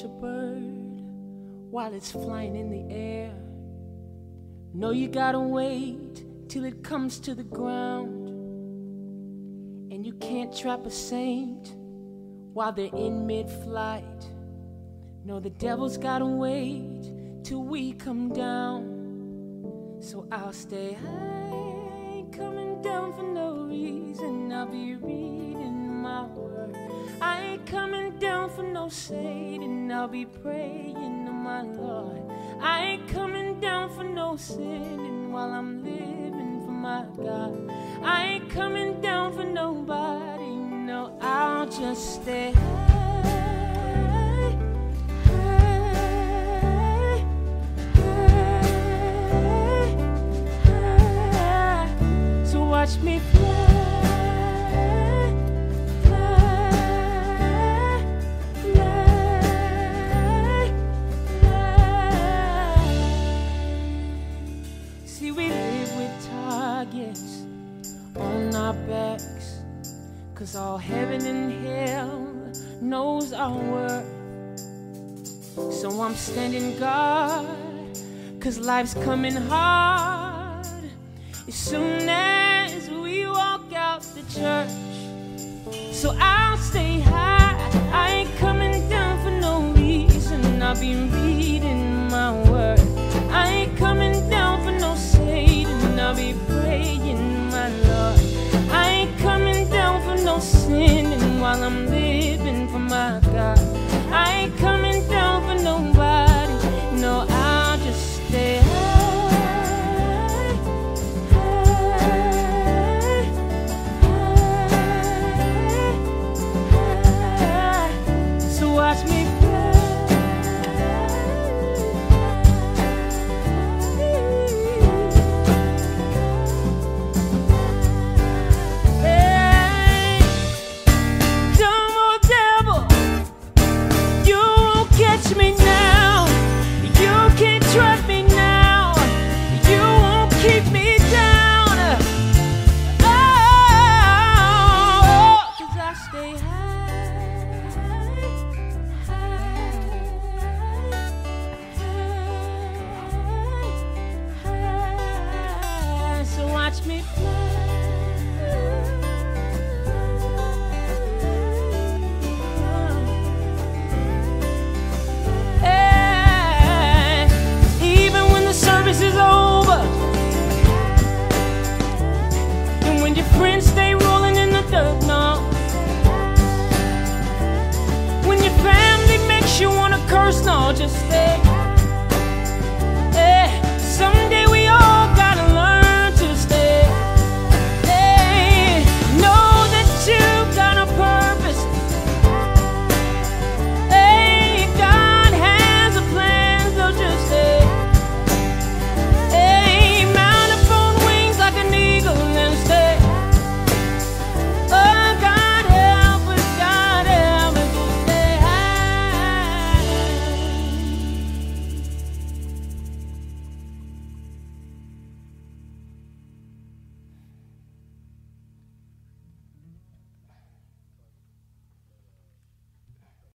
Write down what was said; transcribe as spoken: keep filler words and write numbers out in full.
a bird while it's flying in the air. No, you gotta wait till it comes to the ground. And you can't trap a saint while they're in mid-flight. No, the devil's gotta wait till we come down. So I'll stay high, I ain't coming down for no reason. I'll be reading my word. I ain't coming down for no Satan. I'll be praying to my Lord. I ain't coming down for no sinning while I'm living for my God. I ain't coming down for nobody, no, I'll just stay high, high, high, high. So watch me fly. On our backs, cause all heaven and hell knows our worth. So I'm standing guard, cause life's coming hard as soon as we walk out the church. So I'll stay high, I ain't coming down for no reason. I'll be reading my word. I ain't coming down for no Satan. I'll be praying my Lord. I ain't coming down for no sinning while I'm living for my God. I ain't coming down for nobody, no, I'll just stay high, high, high, high. So watch me fly. Watch me fly. Hey, even when the service is over, and when your friends stay rolling in the dirt, no, when your family makes you wanna curse, no, just stay.